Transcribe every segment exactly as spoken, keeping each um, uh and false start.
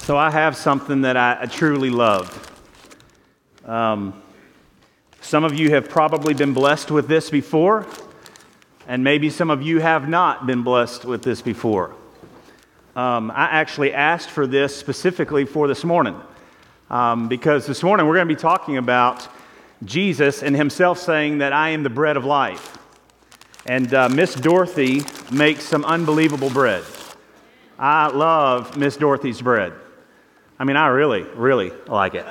So I have something that I, I truly love. Um, some of you have probably been blessed with this before, and maybe some of you have not been blessed with this before. Um, I actually asked for this specifically for this morning, um, because this morning we're going to be talking about Jesus and himself saying that I am the bread of life. And uh, Miss Dorothy makes some unbelievable bread. I love Miss Dorothy's bread. I mean, I really, really like it.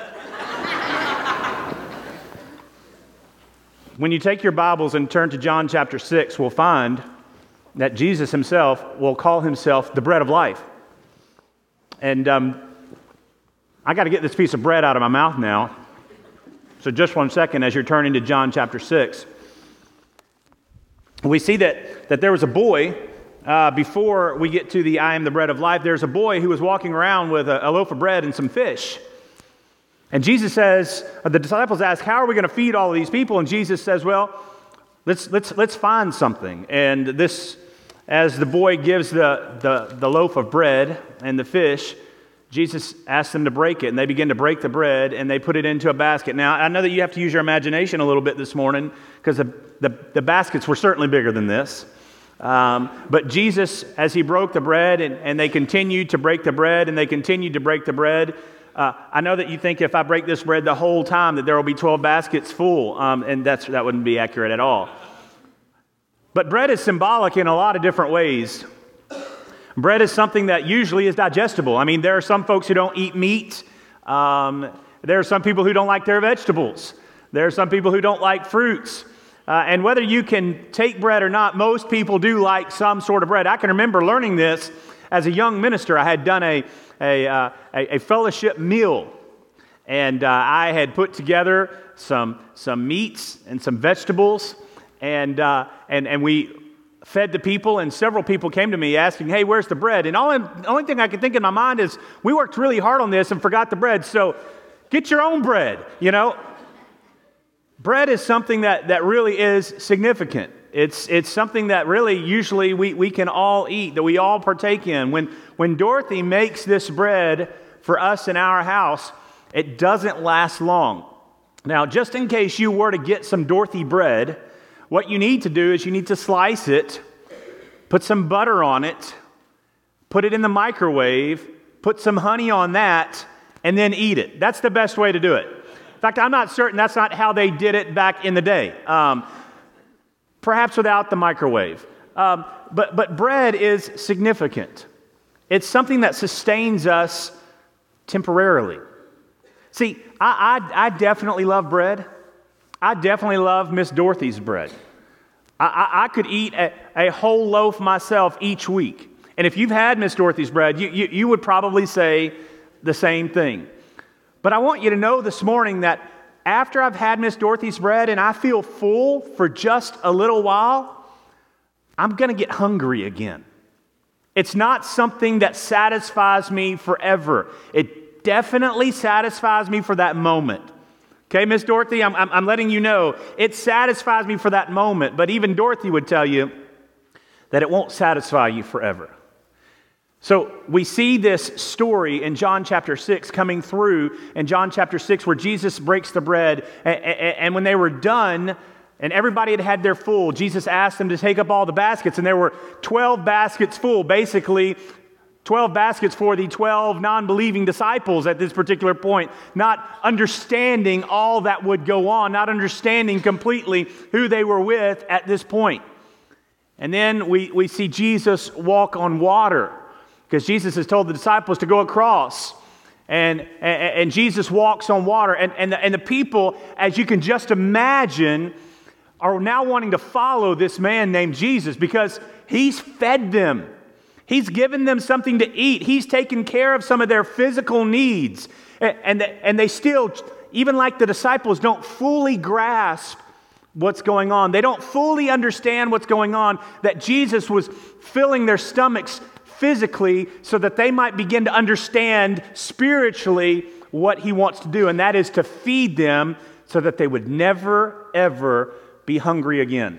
When you take your Bibles and turn to John chapter six, we'll find that Jesus himself will call himself the bread of life. And um, I got to get this piece of bread out of my mouth now. So just one second as you're turning to John chapter six. We see that, that there was a boy, uh, before we get to the I am the bread of life, there's a boy who was walking around with a, a loaf of bread and some fish. And Jesus says, the disciples ask, how are we going to feed all of these people? And Jesus says, well, let's let's let's find something. And this, as the boy gives the, the, the loaf of bread and the fish, Jesus asks them to break it, and they begin to break the bread, and they put it into a basket. Now, I know that you have to use your imagination a little bit this morning, because the, the, the baskets were certainly bigger than this. Um, but Jesus, as he broke the bread, and, and they continued to break the bread, and they continued to break the bread, uh, I know that you think if I break this bread the whole time that there will be twelve baskets full, um, and that's that wouldn't be accurate at all. But bread is symbolic in a lot of different ways. Bread is something that usually is digestible. I mean, there are some folks who don't eat meat. Um, there are some people who don't like their vegetables. There are some people who don't like fruits. Uh, and whether you can take bread or not, most people do like some sort of bread. I can remember learning this as a young minister. I had done a, a, uh, a, a fellowship meal. And uh, I had put together some, some meats and some vegetables. And, uh, and, and we fed the people, and several people came to me asking, hey, where's the bread? And all, the only thing I could think in my mind is, we worked really hard on this and forgot the bread, so get your own bread, you know? Bread is something that, that really is significant. It's, it's something that really usually we, we can all eat, that we all partake in. When, when Dorothy makes this bread for us in our house, it doesn't last long. Now, just in case you were to get some Dorothy bread, what you need to do is you need to slice it, put some butter on it, put it in the microwave, put some honey on that, and then eat it. That's the best way to do it. In fact, I'm not certain that's not how they did it back in the day. Um, perhaps without the microwave. Um, but, but bread is significant. It's something that sustains us temporarily. See, I, I, I definitely love bread. I definitely love Miss Dorothy's bread. I, I, I could eat a, a whole loaf myself each week. And if you've had Miss Dorothy's bread, you, you, you would probably say the same thing. But I want you to know this morning that after I've had Miss Dorothy's bread and I feel full for just a little while, I'm going to get hungry again. It's not something that satisfies me forever. It definitely satisfies me for that moment. Okay, Miss Dorothy, I'm, I'm, I'm letting you know, it satisfies me for that moment, but even Dorothy would tell you that it won't satisfy you forever. So we see this story in John chapter six coming through in John chapter six where Jesus breaks the bread, and, and, and when they were done and everybody had had their full, Jesus asked them to take up all the baskets, and there were twelve baskets full, basically twelve baskets for the twelve non-believing disciples at this particular point, not understanding all that would go on, not understanding completely who they were with at this point. And then we, we see Jesus walk on water, because Jesus has told the disciples to go across. And, and, and Jesus walks on water. And, and, the, and the people, as you can just imagine, are now wanting to follow this man named Jesus, because he's fed them. He's given them something to eat. He's taken care of some of their physical needs. And, and they still, even like the disciples, don't fully grasp what's going on. They don't fully understand what's going on, that Jesus was filling their stomachs physically so that they might begin to understand spiritually what he wants to do, and that is to feed them so that they would never, ever be hungry again.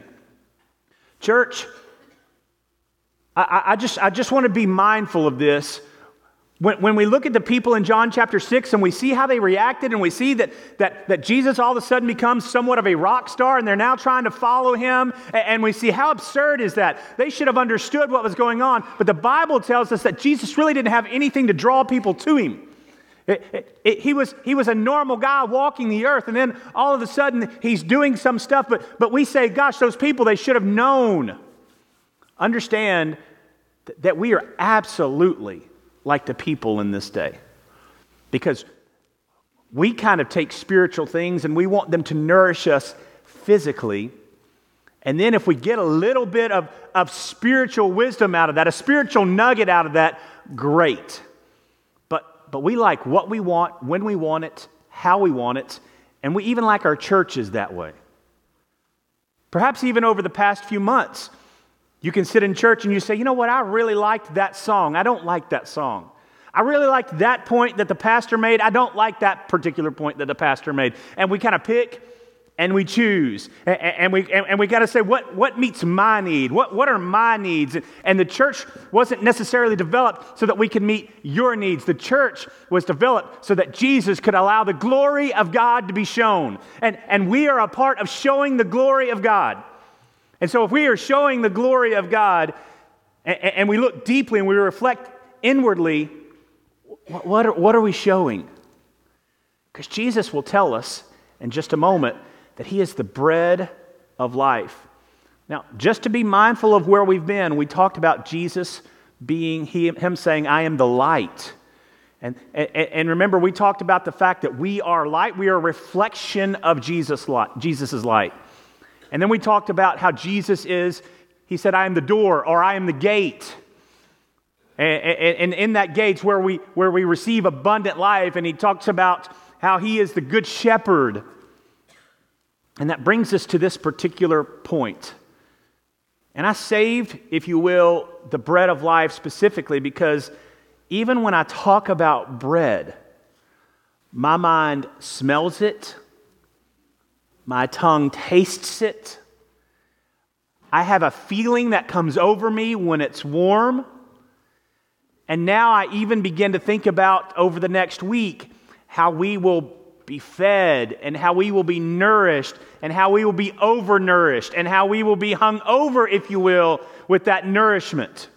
Church, I, I just I just want to be mindful of this When, when we look at the people in John chapter six and we see how they reacted, and we see that, that, that Jesus all of a sudden becomes somewhat of a rock star and they're now trying to follow him, and, and we see how absurd is that. They should have understood what was going on, but the Bible tells us that Jesus really didn't have anything to draw people to him. It, it, it, he, was, he was a normal guy walking the earth, and then all of a sudden he's doing some stuff, but, but we say, gosh, those people, they should have known. Understand th- that we are absolutely like the people in this day. Because we kind of take spiritual things and we want them to nourish us physically. And then if we get a little bit of, of spiritual wisdom out of that, a spiritual nugget out of that, great. But, but we like what we want, when we want it, how we want it, and we even like our churches that way. Perhaps even over the past few months, you can sit in church and you say, you know what, I really liked that song. I don't like that song. I really liked that point that the pastor made. I don't like that particular point that the pastor made. And we kind of pick and we choose. And, and we and, and we got to say, what, what meets my need? What, what are my needs? And the church wasn't necessarily developed so that we could meet your needs. The church was developed so that Jesus could allow the glory of God to be shown. And, and we are a part of showing the glory of God. And so if we are showing the glory of God and, and we look deeply and we reflect inwardly, what are, what are we showing? Because Jesus will tell us in just a moment that he is the bread of life. Now, just to be mindful of where we've been, we talked about Jesus being, he, him saying, I am the light. And, and, and remember, we talked about the fact that we are light. We are a reflection of Jesus' light, Jesus's light. And then we talked about how Jesus is, he said, I am the door, or I am the gate. And, and, and in that gate's where we, where we receive abundant life. And he talks about how he is the good shepherd. And that brings us to this particular point. And I saved, if you will, the bread of life specifically because even when I talk about bread, my mind smells it. My tongue tastes it. I have a feeling that comes over me when it's warm. And now I even begin to think about over the next week how we will be fed and how we will be nourished and how we will be overnourished and how we will be hung over, if you will, with that nourishment.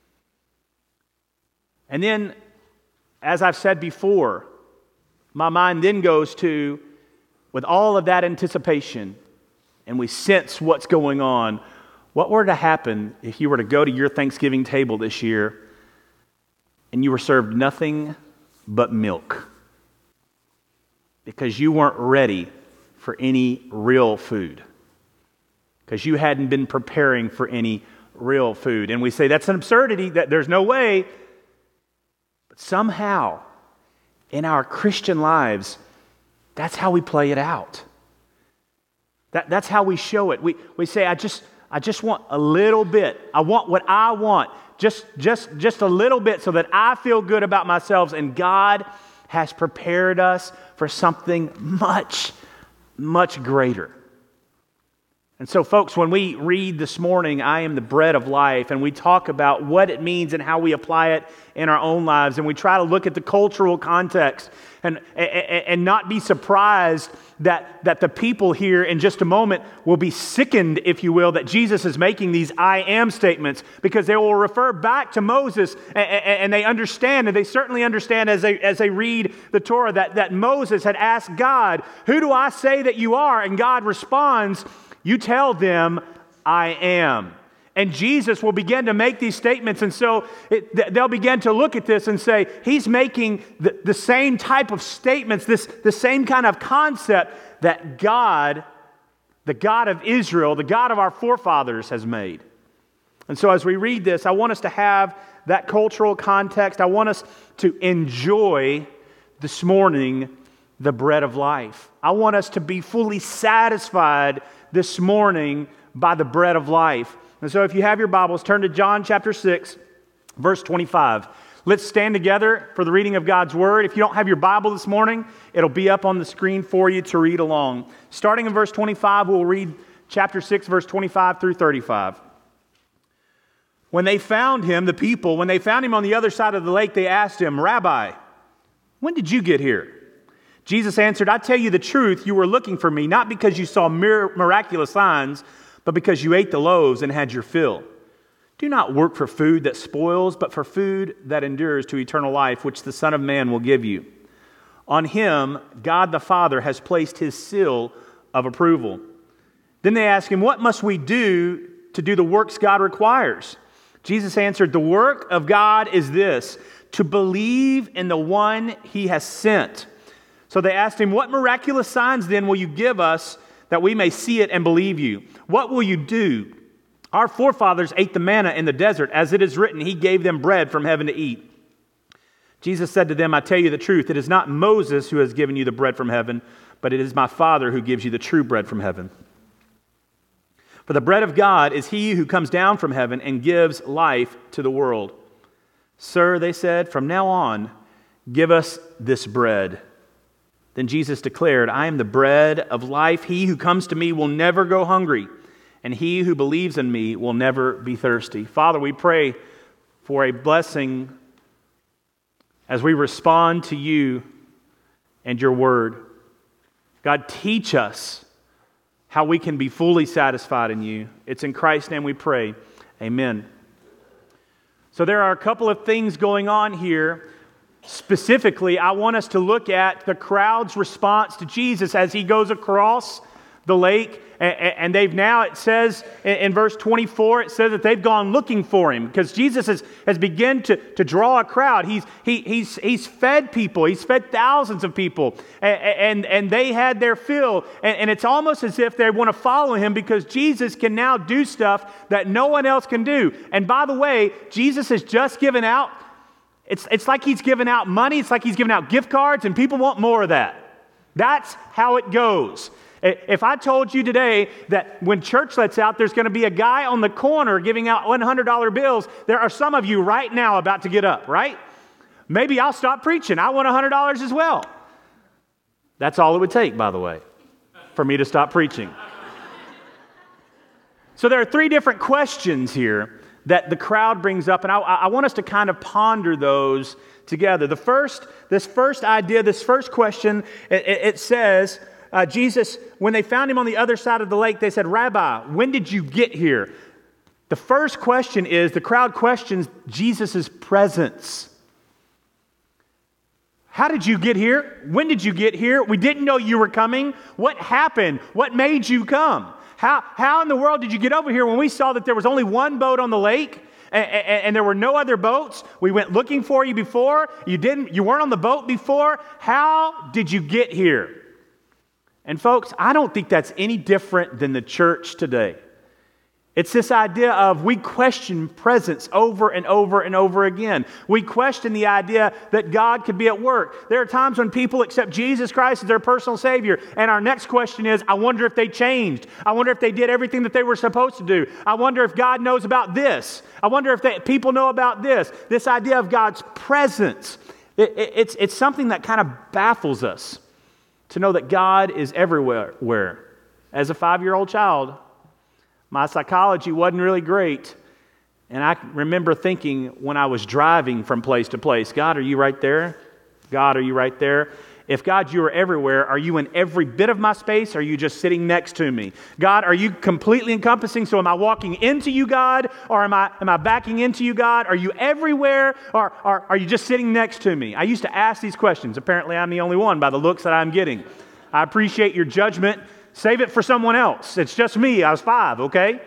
And then, as I've said before, my mind then goes to, with all of that anticipation, and we sense what's going on, what were to happen if you were to go to your Thanksgiving table this year and you were served nothing but milk because you weren't ready for any real food, because you hadn't been preparing for any real food. And we say that's an absurdity, that there's no way. But somehow, in our Christian lives, that's how we play it out. That, that's how we show it. We, we say, I just, I just want a little bit. I want what I want. Just, just, just a little bit so that I feel good about myself. And God has prepared us for something much, much greater. And so, folks, when we read this morning, I am the bread of life, and we talk about what it means and how we apply it in our own lives, and we try to look at the cultural context and, and, and not be surprised that, that the people here in just a moment will be sickened, if you will, that Jesus is making these I am statements, because they will refer back to Moses, and, and they understand, and they certainly understand as they, as they read the Torah, that, that Moses had asked God, who do I say that you are? And God responds, you tell them, I am. And Jesus will begin to make these statements. And so it, they'll begin to look at this and say, he's making the, the same type of statements, this the same kind of concept that God, the God of Israel, the God of our forefathers has made. And so as we read this, I want us to have that cultural context. I want us to enjoy this morning the bread of life. I want us to be fully satisfied this morning by the bread of life. And so if you have your Bibles, turn to John chapter six, verse twenty-five. Let's stand together for the reading of God's Word. If you don't have your Bible this morning, it'll be up on the screen for you to read along. Starting in verse twenty-five, we'll read chapter six, verse twenty-five through thirty-five. When they found him, the people, when they found him on the other side of the lake, they asked him, Rabbi, when did you get here? Jesus answered, I tell you the truth, you were looking for me, not because you saw mir- miraculous signs, but because you ate the loaves and had your fill. Do not work for food that spoils, but for food that endures to eternal life, which the Son of Man will give you. On him, God the Father has placed his seal of approval. Then they asked him, what must we do to do the works God requires? Jesus answered, the work of God is this, to believe in the one he has sent. So they asked him, what miraculous signs then will you give us that we may see it and believe you? What will you do? Our forefathers ate the manna in the desert. As it is written, he gave them bread from heaven to eat. Jesus said to them, I tell you the truth, it is not Moses who has given you the bread from heaven, but it is my Father who gives you the true bread from heaven. For the bread of God is he who comes down from heaven and gives life to the world. Sir, they said, from now on, give us this bread. Then Jesus declared, I am the bread of life. He who comes to me will never go hungry, and he who believes in me will never be thirsty. Father, we pray for a blessing as we respond to you and your word. God, teach us how we can be fully satisfied in you. It's in Christ's name we pray. Amen. So there are a couple of things going on here. Specifically, I want us to look at the crowd's response to Jesus as he goes across the lake. And they've now, it says in verse twenty-four, it says that they've gone looking for him because Jesus has, has begun to, to draw a crowd. He's, he, he's, he's fed people. He's fed thousands of people. And, and, and they had their fill. And, and it's almost as if they want to follow him because Jesus can now do stuff that no one else can do. And by the way, Jesus has just given out, it's, it's like he's given out money. It's like he's given out gift cards and people want more of that. That's how it goes. If I told you today that when church lets out, there's going to be a guy on the corner giving out one hundred dollar bills, there are some of you right now about to get up, right? Maybe I'll stop preaching. I want one hundred dollars as well. That's all it would take, by the way, for me to stop preaching. So there are three different questions here that the crowd brings up, and I, I want us to kind of ponder those together. The first, this first idea, this first question, it, it says, Uh, Jesus, when they found him on the other side of the lake, they said, Rabbi, when did you get here? The first question is, the crowd questions Jesus' presence. How did you get here? When did you get here? We didn't know you were coming. What happened? What made you come? How, how in the world did you get over here when we saw that there was only one boat on the lake and, and, and there were no other boats? We went looking for you before. You didn't, you weren't on the boat before. How did you get here? And folks, I don't think that's any different than the church today. It's this idea of we question presence over and over and over again. We question the idea that God could be at work. There are times when people accept Jesus Christ as their personal Savior, and our next question is, I wonder if they changed. I wonder if they did everything that they were supposed to do. I wonder if God knows about this. I wonder if they, people know about this. This idea of God's presence. It, it, it's, it's something that kind of baffles us. To know that God is everywhere. Where, as a five-year-old child, my psychology wasn't really great. And I remember thinking when I was driving from place to place, God, are you right there? God, are you right there? If God, you are everywhere, are you in every bit of my space? Or are you just sitting next to me? God, are you completely encompassing? So am I walking into you, God? Or am I am I backing into you, God? Are you everywhere? Or, or are you just sitting next to me? I used to ask these questions. Apparently, I'm the only one by the looks that I'm getting. I appreciate your judgment. Save it for someone else. It's just me. I was five, okay?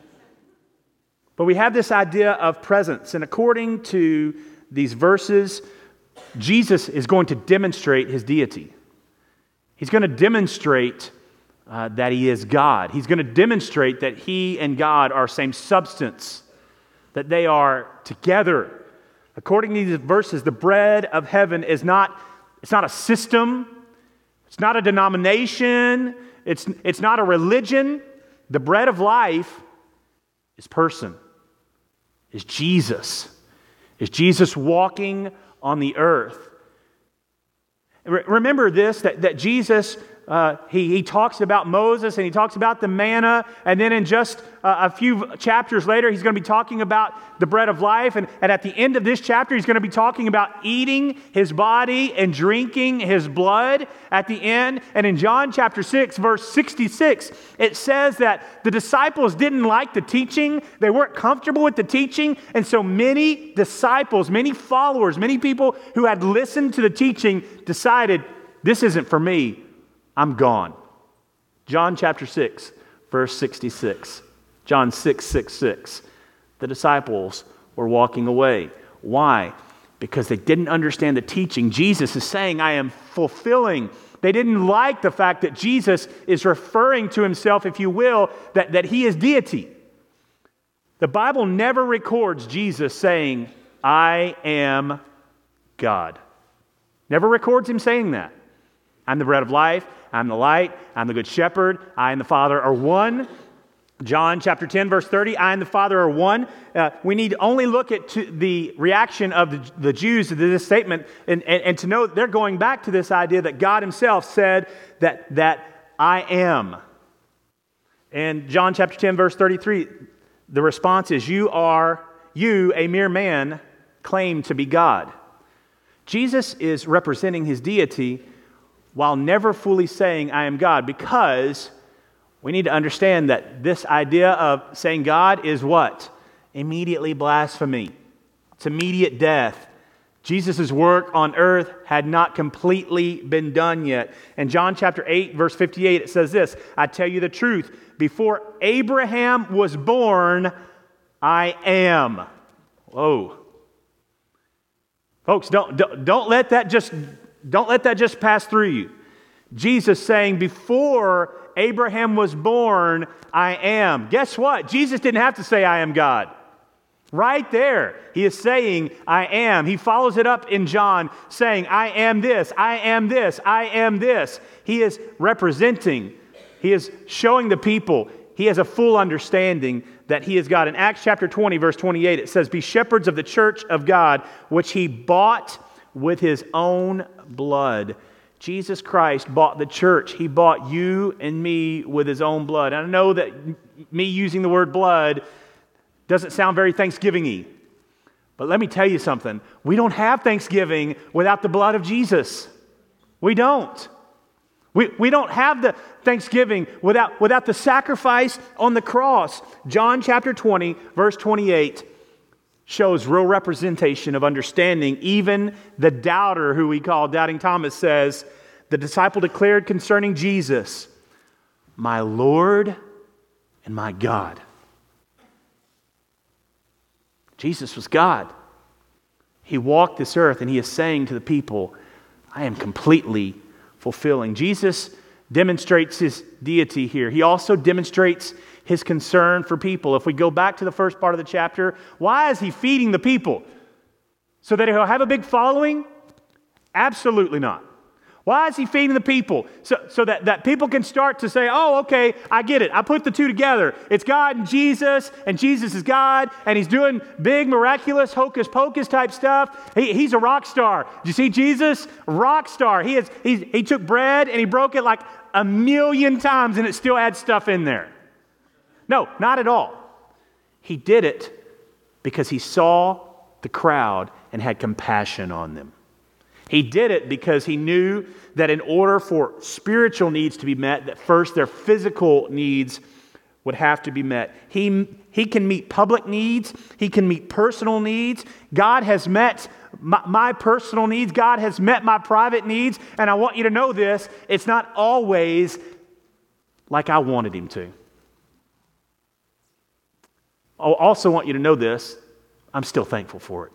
But we have this idea of presence. And according to these verses, Jesus is going to demonstrate his deity. He's going to demonstrate uh, that he is God. He's going to demonstrate that he and God are same substance, that they are together. According to these verses, the bread of heaven is not, it's not a system, it's not a denomination, it's, it's not a religion. The bread of life is person, is Jesus. Is Jesus walking on the earth. Remember this, that, that Jesus uh, he, he talks about Moses and he talks about the manna. And then in just uh, a few chapters later, he's going to be talking about the bread of life. And, and at the end of this chapter, he's going to be talking about eating his body and drinking his blood at the end. And in John chapter six, verse sixty-six, it says that the disciples didn't like the teaching. They weren't comfortable with the teaching. And so many disciples, many followers, many people who had listened to the teaching decided, this isn't for me. I'm gone. John chapter six, verse sixty-six. John six, six, six. The disciples were walking away. Why? Because they didn't understand the teaching. Jesus is saying, I am fulfilling. They didn't like the fact that Jesus is referring to himself, if you will, that, that he is deity. The Bible never records Jesus saying, I am God. Never records him saying that. I'm the bread of life. I'm the light. I'm the good shepherd. I and the Father are one. John chapter ten, verse thirty, I and the Father are one. Uh, we need to only look at to the reaction of the, the Jews to this statement and, and, and to know that they're going back to this idea that God himself said that, that I am. And John chapter ten, verse thirty-three, the response is, you are, you, a mere man, claim to be God. Jesus is representing his deity while never fully saying, I am God, because we need to understand that this idea of saying God is what? Immediately blasphemy. It's immediate death. Jesus' work on earth had not completely been done yet. In John chapter eight, verse fifty-eight, it says this, I tell you the truth, before Abraham was born, I am. Whoa. Folks, don't, don't, don't let that just... Don't let that just pass through you. Jesus saying, before Abraham was born, I am. Guess what? Jesus didn't have to say, I am God. Right there, he is saying, I am. He follows it up in John saying, I am this, I am this, I am this. He is representing, he is showing the people, he has a full understanding that he is God. In Acts chapter twenty, verse twenty-eight, it says, be shepherds of the church of God, which he bought with his own blood. Jesus Christ bought the church. He bought you and me with his own blood. And I know that me using the word blood doesn't sound very Thanksgiving-y. But let me tell you something. We don't have Thanksgiving without the blood of Jesus. We don't. We, we don't have the Thanksgiving without, without the sacrifice on the cross. John chapter twenty, verse twenty-eight shows real representation of understanding. Even the doubter, who we call Doubting Thomas, says, the disciple declared concerning Jesus, my Lord and my God. Jesus was God. He walked this earth and he is saying to the people, I am completely fulfilling. Jesus demonstrates his deity here. He also demonstrates his concern for people. If we go back to the first part of the chapter, why is he feeding the people? So that he'll have a big following? Absolutely not. Why is he feeding the people? So, so that, that people can start to say, oh, okay, I get it. I put the two together. It's God and Jesus, and Jesus is God, and he's doing big, miraculous, hocus pocus type stuff. He, he's a rock star. Did you see Jesus? Rock star. He, is, he, he took bread and he broke it like a million times, and it still had stuff in there. No, not at all. He did it because he saw the crowd and had compassion on them. He did it because he knew that in order for spiritual needs to be met, that first their physical needs would have to be met. He, he can meet public needs. He can meet personal needs. God has met my, my personal needs. God has met my private needs. And I want you to know this, it's not always like I wanted him to. I also want you to know this, I'm still thankful for it.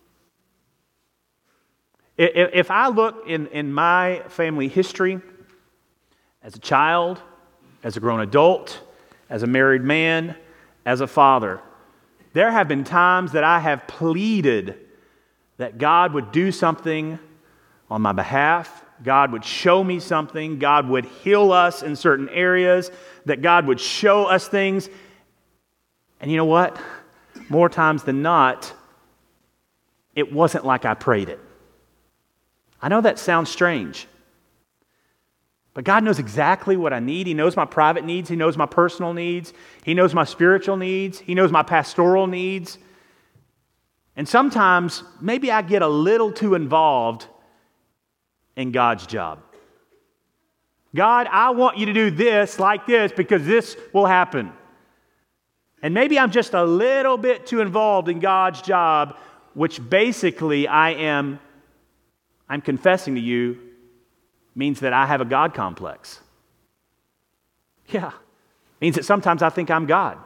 If I look in, in my family history, as a child, as a grown adult, as a married man, as a father, there have been times that I have pleaded that God would do something on my behalf, God would show me something, God would heal us in certain areas, that God would show us things. And you know what? More times than not, it wasn't like I prayed it. I know that sounds strange. But God knows exactly what I need. He knows my private needs. He knows my personal needs. He knows my spiritual needs. He knows my pastoral needs. And sometimes maybe I get a little too involved in God's job. God, I want you to do this like this because this will happen. And maybe I'm just a little bit too involved in God's job, which basically I am, I'm confessing to you, means that I have a God complex. Yeah. Means that sometimes I think I'm God.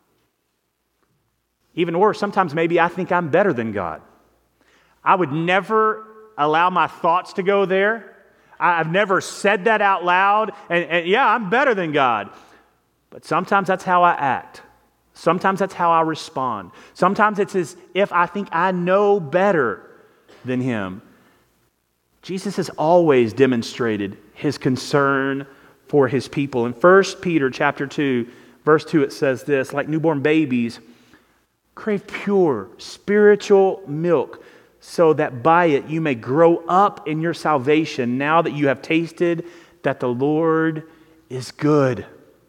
Even worse, sometimes maybe I think I'm better than God. I would never allow my thoughts to go there. I've never said that out loud. And, and yeah, I'm better than God. But sometimes that's how I act. Sometimes that's how I respond. Sometimes it's as if I think I know better than Him. Jesus has always demonstrated His concern for His people. In First Peter chapter two, verse two, it says this, like newborn babies, crave pure spiritual milk so that by it you may grow up in your salvation now that you have tasted that the Lord is good.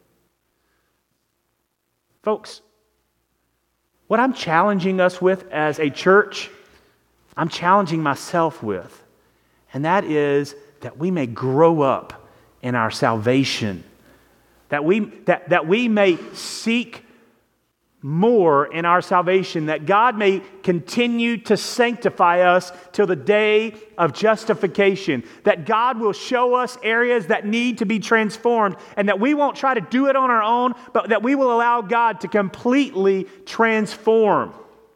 Folks, what I'm challenging us with as a church, I'm challenging myself with. And that is that we may grow up in our salvation. That we, that, that we may seek more in our salvation. That God may continue to sanctify us till the day of justification. That God will show us areas that need to be transformed. And that we won't try to do it on our own, but that we will allow God to completely transform.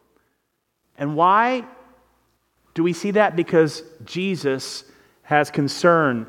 And why do we see that? Because Jesus has concern.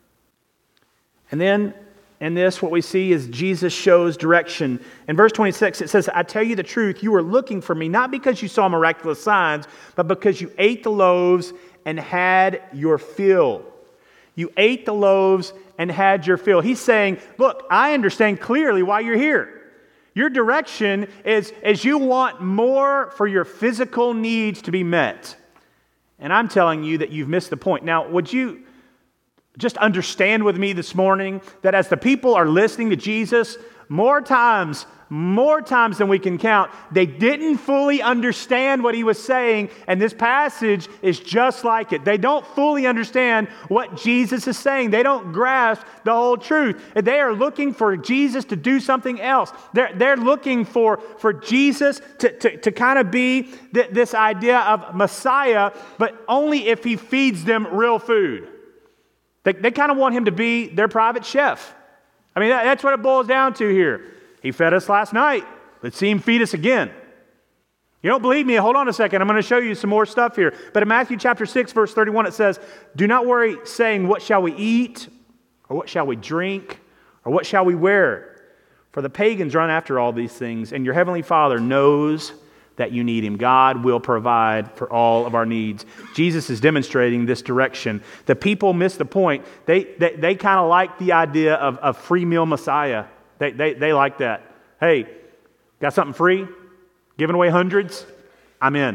And then in this, what we see is Jesus shows direction. In verse twenty-six, it says, I tell you the truth, you are looking for me, not because you saw miraculous signs, but because you ate the loaves and had your fill. You ate the loaves and had your fill. He's saying, look, I understand clearly why you're here. Your direction is, is you want more for your physical needs to be met. And I'm telling you that you've missed the point. Now, would you just understand with me this morning that as the people are listening to Jesus, more times, more times than we can count, they didn't fully understand what He was saying, and this passage is just like it. They don't fully understand what Jesus is saying. They don't grasp the whole truth. They are looking for Jesus to do something else. They're, they're looking for, for Jesus to, to, to kind of be th- this idea of Messiah, but only if He feeds them real food. They, they kind of want Him to be their private chef. I mean, that, that's what it boils down to here. He fed us last night. Let's see Him feed us again. You don't believe me? Hold on a second. I'm going to show you some more stuff here. But in Matthew chapter six, verse thirty-one, it says, do not worry saying, what shall we eat? Or what shall we drink? Or what shall we wear? For the pagans run after all these things, and your heavenly Father knows that you need Him. God will provide for all of our needs. Jesus is demonstrating this direction. The people miss the point. They they, they kind of like the idea of a free meal Messiah. They, they, they like that. Hey, got something free? Giving away hundreds? I'm in.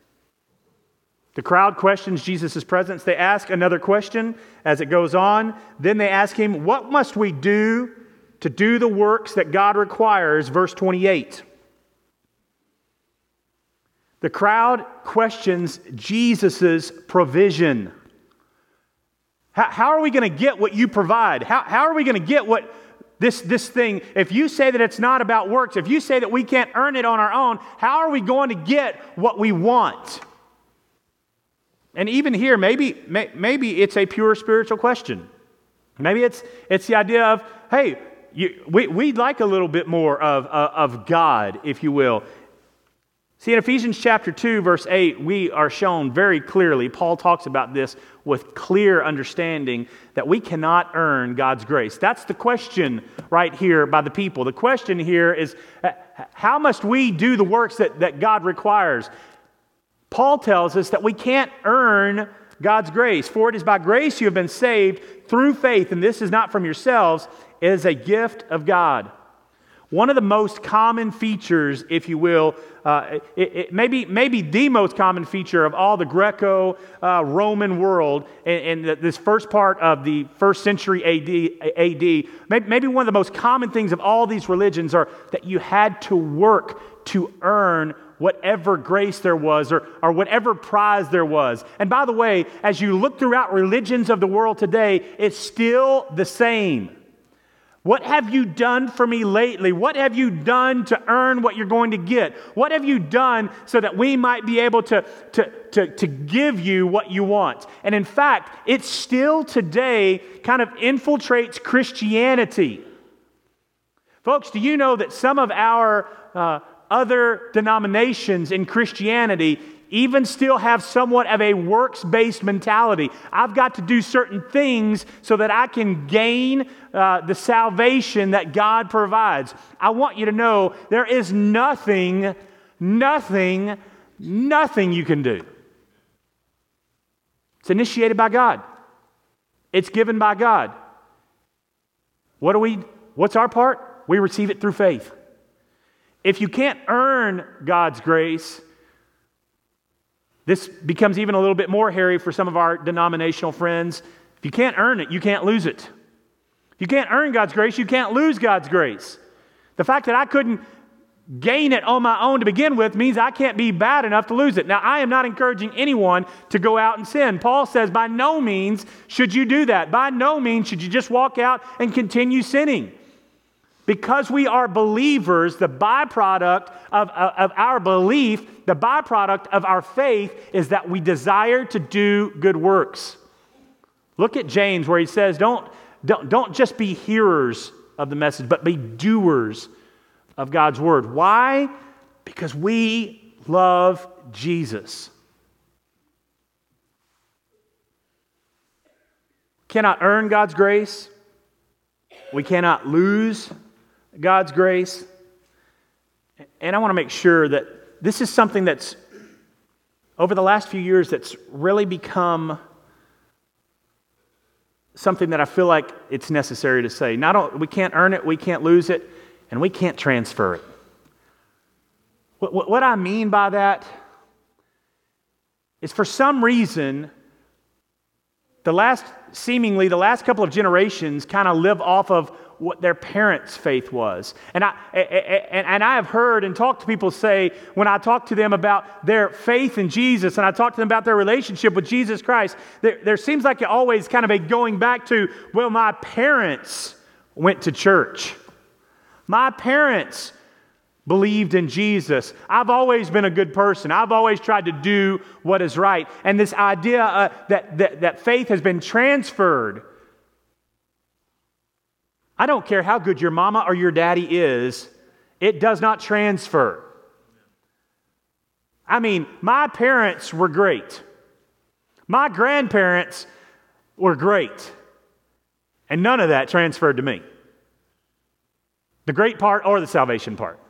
The crowd questions Jesus' presence. They ask another question as it goes on. Then they ask Him, what must we do to do the works that God requires? Verse twenty-eight. The crowd questions Jesus' provision. How, how are we going to get what you provide? How, how are we going to get what this, this thing, if you say that it's not about works, if you say that we can't earn it on our own, how are we going to get what we want? And even here, maybe, may, maybe it's a pure spiritual question. Maybe it's, it's the idea of, hey, you, we, we'd like a little bit more of, uh, of God, if you will. See, in Ephesians chapter two, verse eight, we are shown very clearly, Paul talks about this with clear understanding, that we cannot earn God's grace. That's the question right here by the people. The question here is, how must we do the works that, that God requires? Paul tells us that we can't earn God's grace. For it is by grace you have been saved through faith, and this is not from yourselves, it is a gift of God. One of the most common features, if you will, uh, it, it, maybe, maybe the most common feature of all the Greco-Roman uh, world in, in this first part of the first century A D, A D, maybe one of the most common things of all these religions are that you had to work to earn whatever grace there was or, or whatever prize there was. And by the way, as you look throughout religions of the world today, it's still the same. What have you done for me lately? What have you done to earn what you're going to get? What have you done so that we might be able to, to, to, to give you what you want? And in fact, it still today kind of infiltrates Christianity. Folks, do you know that some of our uh, other denominations in Christianity even still have somewhat of a works-based mentality? I've got to do certain things so that I can gain uh, the salvation that God provides. I want you to know there is nothing, nothing, nothing you can do. It's initiated by God. It's given by God. What do we, what's our part? We receive it through faith. If you can't earn God's grace, this becomes even a little bit more hairy for some of our denominational friends. If you can't earn it, you can't lose it. If you can't earn God's grace, you can't lose God's grace. The fact that I couldn't gain it on my own to begin with means I can't be bad enough to lose it. Now, I am not encouraging anyone to go out and sin. Paul says, by no means should you do that. By no means should you just walk out and continue sinning. Because we are believers, the byproduct of, of, of our belief, the byproduct of our faith is that we desire to do good works. Look at James where he says, don't, don't, don't just be hearers of the message, but be doers of God's word. Why? Because we love Jesus. Cannot earn God's grace. We cannot lose God's grace. And I want to make sure that this is something that's, over the last few years, that's really become something that I feel like it's necessary to say. Not only, we can't earn it, we can't lose it, and we can't transfer it. What, what, what I mean by that is for some reason, the last, seemingly the last couple of generations kind of live off of what their parents' faith was. And I, and, and I have heard and talked to people say, when I talk to them about their faith in Jesus and I talk to them about their relationship with Jesus Christ, there, there seems like always kind of a going back to, well, my parents went to church. My parents believed in Jesus. I've always been a good person. I've always tried to do what is right. And this idea uh, that, that, that faith has been transferred. I don't care how good your mama or your daddy is, it does not transfer. I mean, my parents were great. My grandparents were great. And none of that transferred to me. The great part or the salvation part.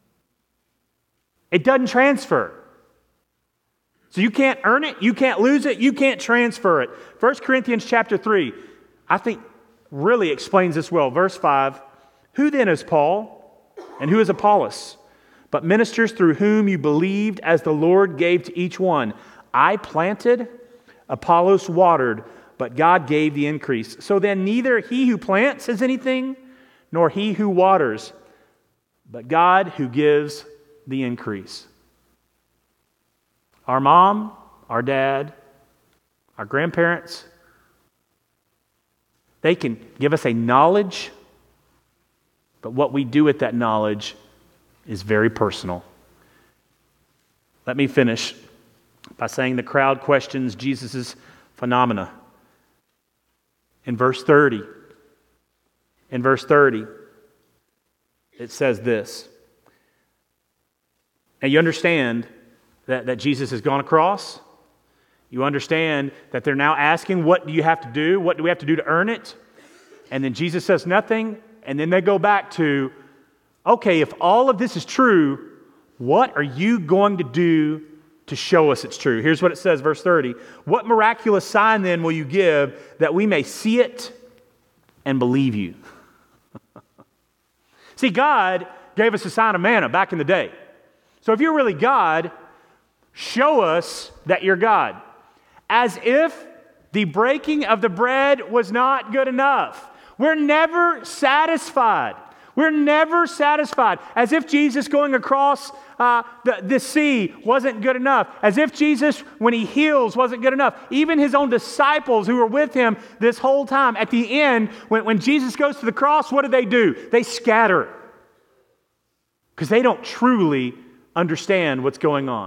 It doesn't transfer. So you can't earn it, you can't lose it, you can't transfer it. First Corinthians chapter three, I think, really explains this well. Verse five, who then is Paul and who is Apollos? But ministers through whom you believed as the Lord gave to each one. I planted, Apollos watered, but God gave the increase. So then neither he who plants is anything, nor he who waters, but God who gives the increase. Our mom, our dad, our grandparents, they can give us a knowledge, but what we do with that knowledge is very personal. Let me finish by saying the crowd questions Jesus' phenomena. In verse thirty, in verse thirty, it says this. Now you understand that, that Jesus has gone across. You understand that they're now asking, what do you have to do? What do we have to do to earn it? And then Jesus says nothing. And then they go back to, okay, if all of this is true, what are you going to do to show us it's true? Here's what it says, verse thirty. What miraculous sign then will you give that we may see it and believe you? See, God gave us a sign of manna back in the day. So if you're really God, show us that you're God. As if the breaking of the bread was not good enough. We're never satisfied. We're never satisfied. As if Jesus going across uh, the, the sea wasn't good enough. As if Jesus, when he heals, wasn't good enough. Even his own disciples who were with him this whole time, at the end, when, when Jesus goes to the cross, what do they do? They scatter. Because they don't truly understand what's going on.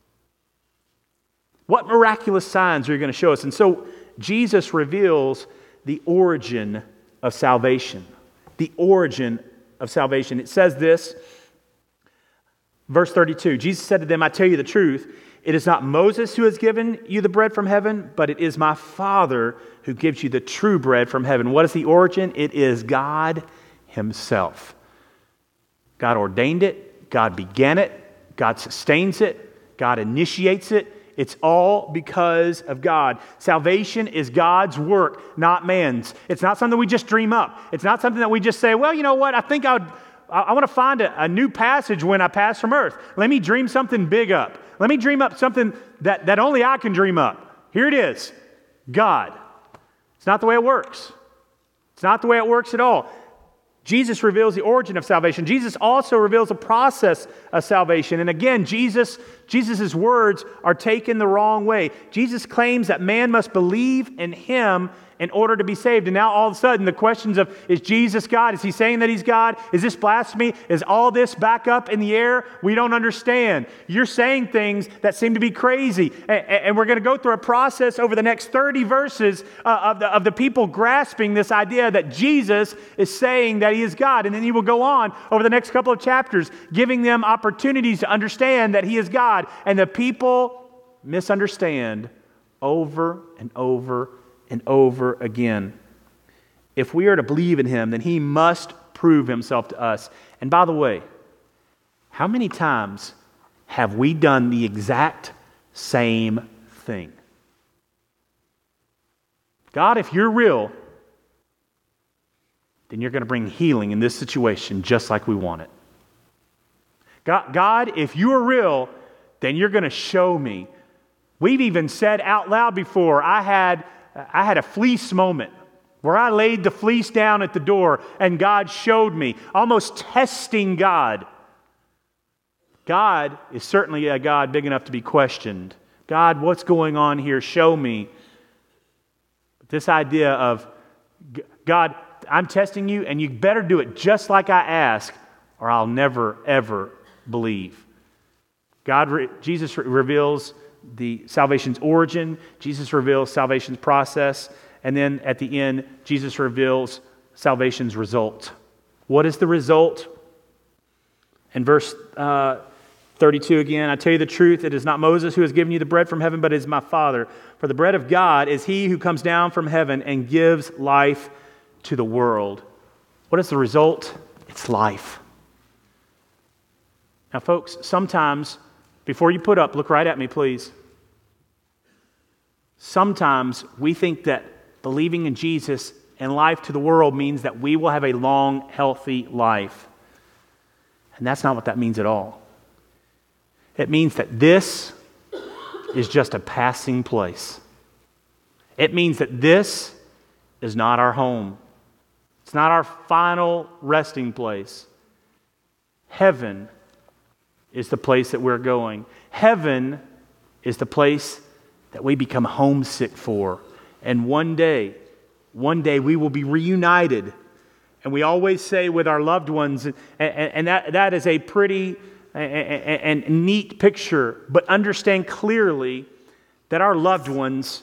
What miraculous signs are you going to show us? And so Jesus reveals the origin of salvation. The origin of salvation. It says this, verse thirty-two, Jesus said to them, I tell you the truth, it is not Moses who has given you the bread from heaven, but it is my Father who gives you the true bread from heaven. What is the origin? It is God himself. God ordained it. God began it. God sustains it. God initiates it. It's all because of God. Salvation is God's work, not man's. It's not something we just dream up. It's not something that we just say, well, you know what, I think I would, I, I want to find a, a new passage when I pass from earth. Let me dream something big up. Let me dream up something that, that only I can dream up. Here it is, God. It's not the way it works. It's not the way it works at all. Jesus reveals the origin of salvation. Jesus also reveals the process of salvation. And again, Jesus, Jesus' words are taken the wrong way. Jesus claims that man must believe in him in order to be saved. And now all of a sudden the questions of, is Jesus God? Is he saying that he's God? Is this blasphemy? Is all this back up in the air? We don't understand. You're saying things that seem to be crazy. And we're going to go through a process over the next thirty verses of the, of the people grasping this idea that Jesus is saying that he is God. And then he will go on over the next couple of chapters, giving them opportunities to understand that he is God. And the people misunderstand over and over and over again. If we are to believe in him, then he must prove himself to us. And by the way, how many times have we done the exact same thing? God, if you're real, then you're going to bring healing in this situation just like we want it. God, God, if you are real, then you're going to show me. We've even said out loud before, I had I had a fleece moment where I laid the fleece down at the door and God showed me, almost testing God. God is certainly a God big enough to be questioned. God, what's going on here? Show me. But this idea of, God, I'm testing you and you better do it just like I ask or I'll never, ever believe. God, Jesus reveals the salvation's origin, Jesus reveals salvation's process, and then at the end, Jesus reveals salvation's result. What is the result? In verse uh, thirty-two again, I tell you the truth, it is not Moses who has given you the bread from heaven, but it is my Father. For the bread of God is he who comes down from heaven and gives life to the world. What is the result? It's life. Now, folks, sometimes, before you put up, look right at me, please. Sometimes we think that believing in Jesus and life to the world means that we will have a long, healthy life. And that's not what that means at all. It means that this is just a passing place. It means that this is not our home. It's not our final resting place. Heaven is the place that we're going. Heaven is the place that we become homesick for. And one day, one day we will be reunited. And we always say with our loved ones, and, and that, that is a pretty and, and neat picture, but understand clearly that our loved ones,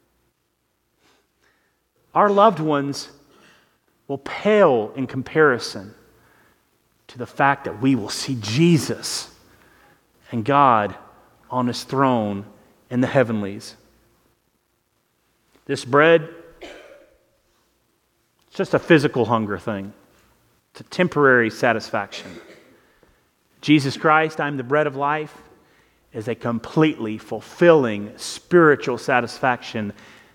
our loved ones will pale in comparison to the fact that we will see Jesus and God on his throne in the heavenlies. This bread, it's just a physical hunger thing. It's a temporary satisfaction. Jesus Christ, I am the bread of life, is a completely fulfilling spiritual satisfaction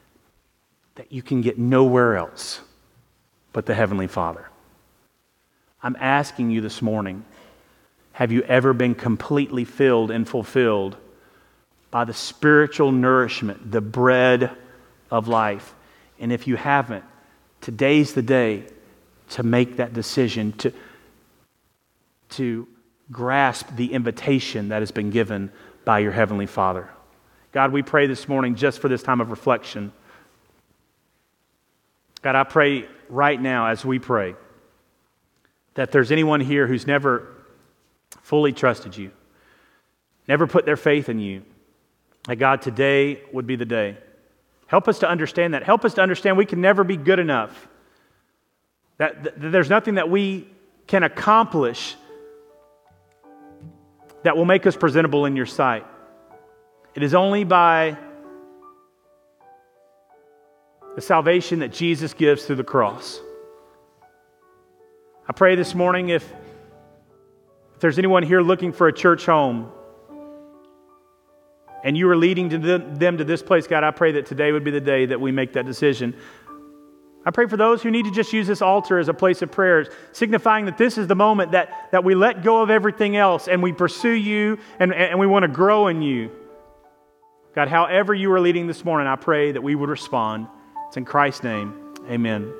that you can get nowhere else but the Heavenly Father. I'm asking you this morning, have you ever been completely filled and fulfilled by the spiritual nourishment, the bread of life? And if you haven't, today's the day to make that decision, to, to grasp the invitation that has been given by your Heavenly Father. God, we pray this morning just for this time of reflection. God, I pray right now as we pray that there's anyone here who's never fully trusted you, never put their faith in you, that God, today would be the day. Help us to understand that. Help us to understand we can never be good enough. That, that there's nothing that we can accomplish that will make us presentable in your sight. It is only by the salvation that Jesus gives through the cross. I pray this morning if, if there's anyone here looking for a church home and you are leading to them, them to this place, God, I pray that today would be the day that we make that decision. I pray for those who need to just use this altar as a place of prayers, signifying that this is the moment that, that we let go of everything else and we pursue you and, and we want to grow in you. God, however you are leading this morning, I pray that we would respond. It's in Christ's name. Amen.